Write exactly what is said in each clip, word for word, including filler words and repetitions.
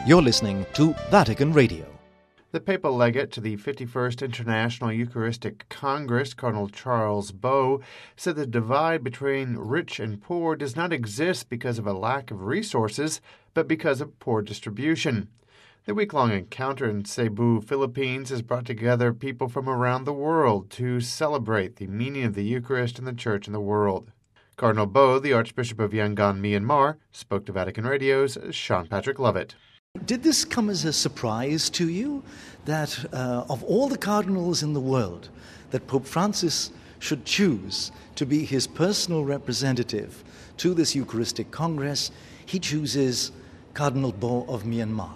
You're listening to Vatican Radio. The papal legate to the fifty-first International Eucharistic Congress, Cardinal Charles Bo, said the divide between rich and poor does not exist because of a lack of resources, but because of poor distribution. The week-long encounter in Cebu, Philippines, has brought together people from around the world to celebrate the meaning of the Eucharist in the Church and the world. Cardinal Bo, the Archbishop of Yangon, Myanmar, spoke to Vatican Radio's Sean Patrick Lovett. Did this come as a surprise to you that uh, of all the cardinals in the world, that Pope Francis should choose to be his personal representative to this Eucharistic Congress, he chooses Cardinal Bo of Myanmar?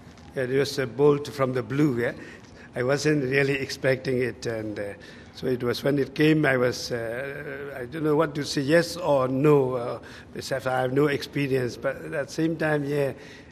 It was a bolt from the blue. Yeah? I wasn't really expecting it, and uh, so it was when it came. I was uh, I don't know what to say, yes or no. Uh, I have no experience, but at the same time, yeah.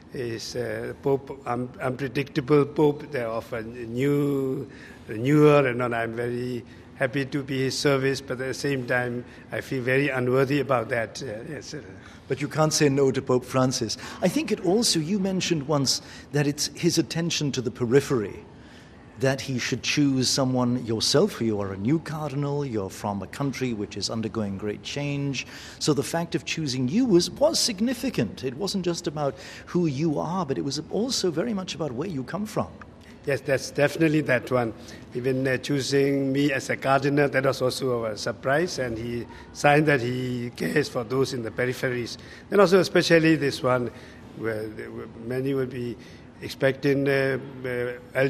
Is uh, Pope um, unpredictable Pope they of a new, newer, and I'm very happy to be his service. But at the same time, I feel very unworthy about that. Uh, yes. But you can't say no to Pope Francis. I think it also you mentioned once that it's his attention to the periphery, that he should choose someone yourself. You are a new cardinal, you're from a country which is undergoing great change. So the fact of choosing you was, was significant. It wasn't just about who you are, but it was also very much about where you come from. Yes, that's definitely that one. Even uh, choosing me as a cardinal, that was also a surprise, and he signed that he cares for those in the peripheries. And also especially this one, where many will be expecting uh, uh,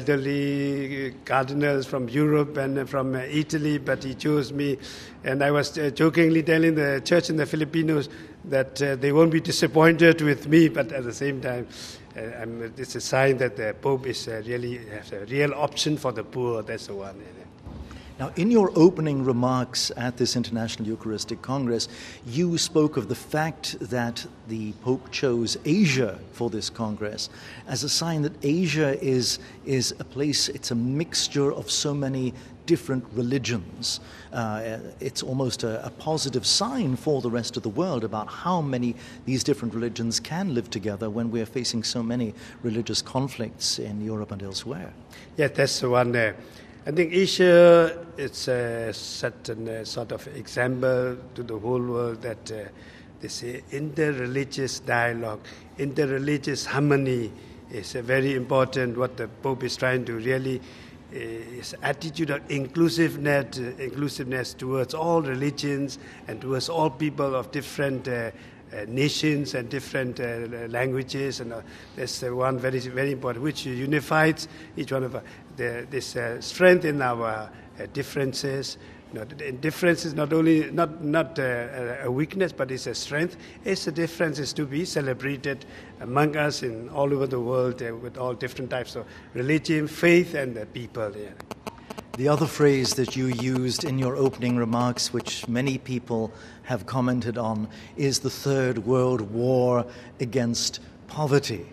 elderly cardinals from Europe and uh, from uh, Italy, but he chose me. And I was uh, jokingly telling the church and the Filipinos that uh, they won't be disappointed with me, but at the same time, uh, I'm, it's a sign that the Pope is uh, really has a real option for the poor. That's the one. Now, in your opening remarks at this International Eucharistic Congress, you spoke of the fact that the Pope chose Asia for this Congress as a sign that Asia is, is a place, it's a mixture of so many different religions. Uh, it's almost a, a positive sign for the rest of the world about how many these different religions can live together when we're facing so many religious conflicts in Europe and elsewhere. Yeah, that's the one there. I think Asia is uh, such a uh, sort of example to the whole world that uh, this uh, inter-religious dialogue, inter-religious harmony is uh, very important. What the Pope is trying to really, uh, his attitude of inclusiveness, uh, inclusiveness towards all religions and towards all people of different uh, Uh, nations and different uh, languages, and uh, that's uh, one very very important, which unifies each one of uh, the, this uh, strength in our uh, differences. You know, the difference is not only not not uh, a weakness, but it's a strength. It's a difference is to be celebrated among us in all over the world uh, with all different types of religion, faith, and uh, people. Yeah. The other phrase that you used in your opening remarks, which many people have commented on, is the Third World War against poverty.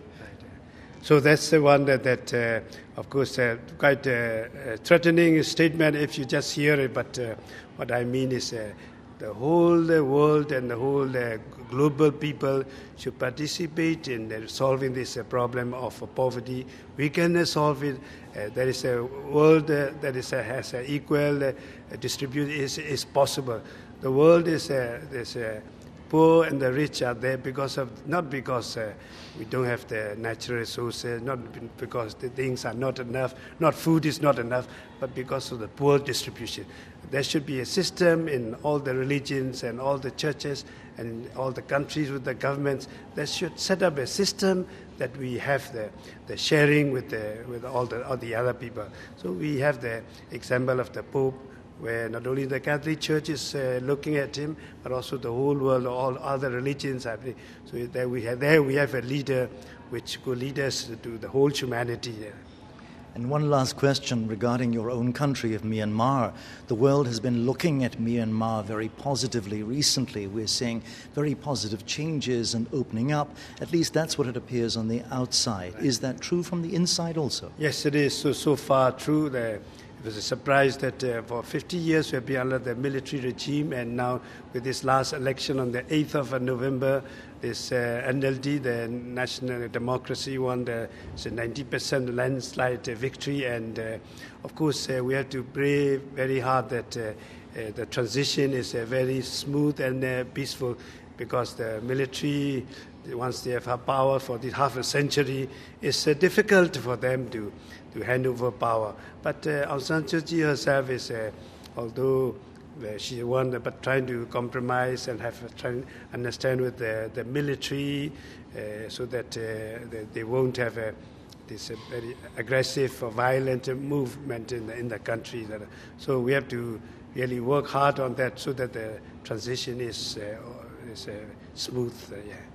So that's the one that, that uh, of course, uh, quite a, a threatening statement if you just hear it. But uh, what I mean is uh, the whole uh, world and the whole uh, global people should participate in uh, solving this uh, problem of uh, poverty. We can uh, solve it. Uh, there is a world uh, that is uh, has an equal uh, distribution is is possible. The world is uh, there's uh, poor and the rich are there because of not because uh, we don't have the natural resources, not because the things are not enough, not food is not enough, but because of the poor distribution. There should be a system in all the religions and all the churches and all the countries with the governments that should set up a system that we have the, the sharing with the, with all the all the other people. So we have the example of the Pope, where not only the Catholic Church is uh, looking at him, but also the whole world, all other religions are. So there we have there we have a leader which could lead us to the whole humanity. And one last question regarding your own country of Myanmar. The world has been looking at Myanmar very positively recently. We're seeing very positive changes and opening up. At least that's what it appears on the outside. Is that true from the inside also? Yes, it is. So, so far true. The, it was a surprise that uh, for fifty years we have been under the military regime, and now with this last election on the eighth of November, this uh, N L D, the National Democracy, won the ninety percent landslide victory. And uh, of course, uh, we have to pray very hard that uh, uh, the transition is uh, very smooth and uh, peaceful, because the military, once they have power for this half a century, it's uh, difficult for them to, to hand over power. But uh, Aung San Suu Kyi herself is, uh, although uh, she won, but trying to compromise and have trying to understand with the, the military uh, so that uh, they, they won't have a, this uh, very aggressive or violent movement in the, in the country. So we have to really work hard on that so that the transition is, uh, is uh, smooth. Uh, yeah.